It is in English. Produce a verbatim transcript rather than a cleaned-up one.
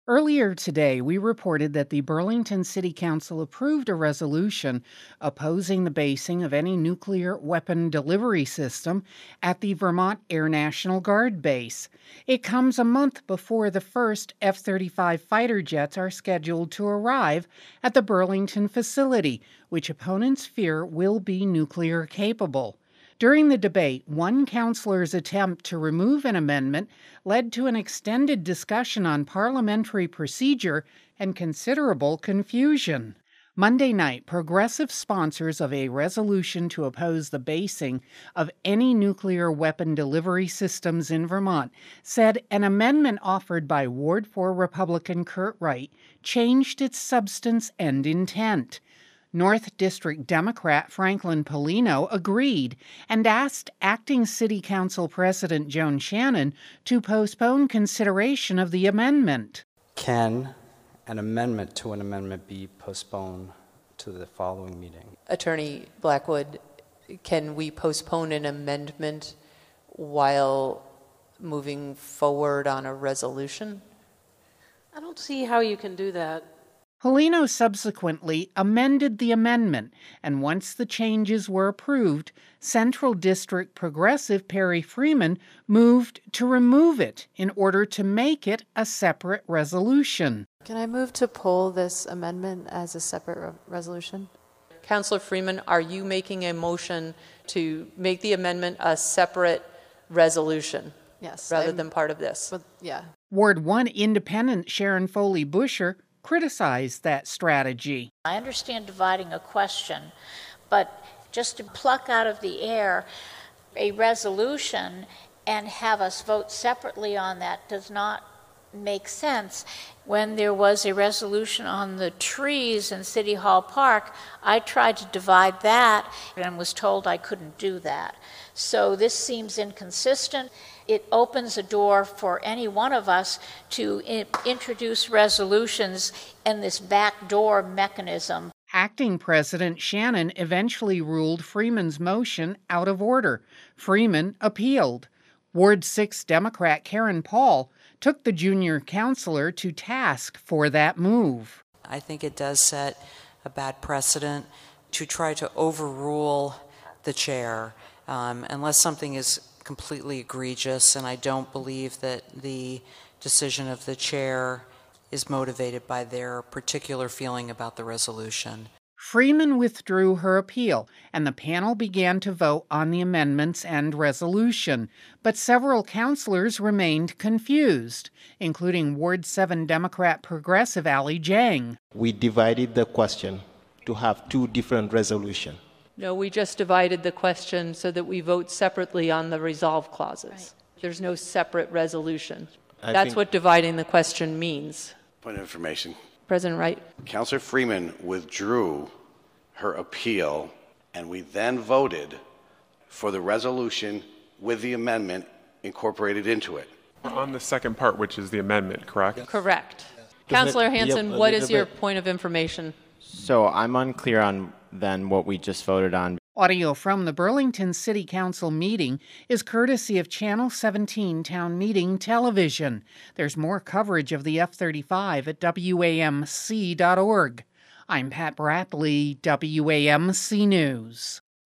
Earlier today, we reported that the Burlington City Council approved a resolution opposing the basing of any nuclear weapon delivery system at the Vermont Air National Guard base. It comes a month before the first F thirty-five fighter jets are scheduled to arrive at the Burlington facility, which opponents fear will be nuclear capable. During the debate, one councilor's attempt to remove an amendment led to an extended discussion on parliamentary procedure and considerable confusion. Monday night, progressive sponsors of a resolution to oppose the basing of any nuclear weapon delivery systems in Vermont said an amendment offered by Ward four Republican Kurt Wright changed its substance and intent. North District Democrat Franklin Polino agreed and asked Acting City Council President Joan Shannon to postpone consideration of the amendment. Can an amendment to an amendment be postponed to the following meeting? Attorney Blackwood, can we postpone an amendment while moving forward on a resolution? I don't see how you can do that. Polino subsequently amended the amendment, and once the changes were approved, Central District Progressive Perry Freeman moved to remove it in order to make it a separate resolution. Can I move to pull this amendment as a separate re- resolution? Councilor Freeman, are you making a motion to make the amendment a separate resolution? Yes. Rather I'm, than part of this? But, yeah. Ward one Independent Sharon Foley Busher criticized that strategy. I understand dividing a question, but just to pluck out of the air a resolution and have us vote separately on that does not make sense. When there was a resolution on the trees in City Hall Park, I tried to divide that and was told I couldn't do that. So this seems inconsistent. It opens a door for any one of us to I- introduce resolutions in this backdoor mechanism. Acting President Shannon eventually ruled Freeman's motion out of order. Freeman appealed. Ward six Democrat Karen Paul took the junior councilor to task for that move. I think it does set a bad precedent to try to overrule the chair um, unless something is completely egregious, and I don't believe that the decision of the chair is motivated by their particular feeling about the resolution. Freeman withdrew her appeal, and the panel began to vote on the amendments and resolution. But several councilors remained confused, including Ward seven Democrat Progressive Ally Jang. We divided the question to have two different resolutions. No, we just divided the question so that we vote separately on the resolve clauses. Right. There's no separate resolution. I That's think... what dividing the question means. Point of information. President Wright. Councilor Freeman withdrew her appeal, and we then voted for the resolution with the amendment incorporated into it. We're on the second part, which is the amendment, correct? Yes. Correct. Yes. Councilor Hanson, yep, what is your bit. point of information? So I'm unclear on then what we just voted on. Audio from the Burlington City Council meeting is courtesy of Channel seventeen Town Meeting Television. There's more coverage of the F thirty-five at W A M C dot org. I'm Pat Bradley, W A M C News.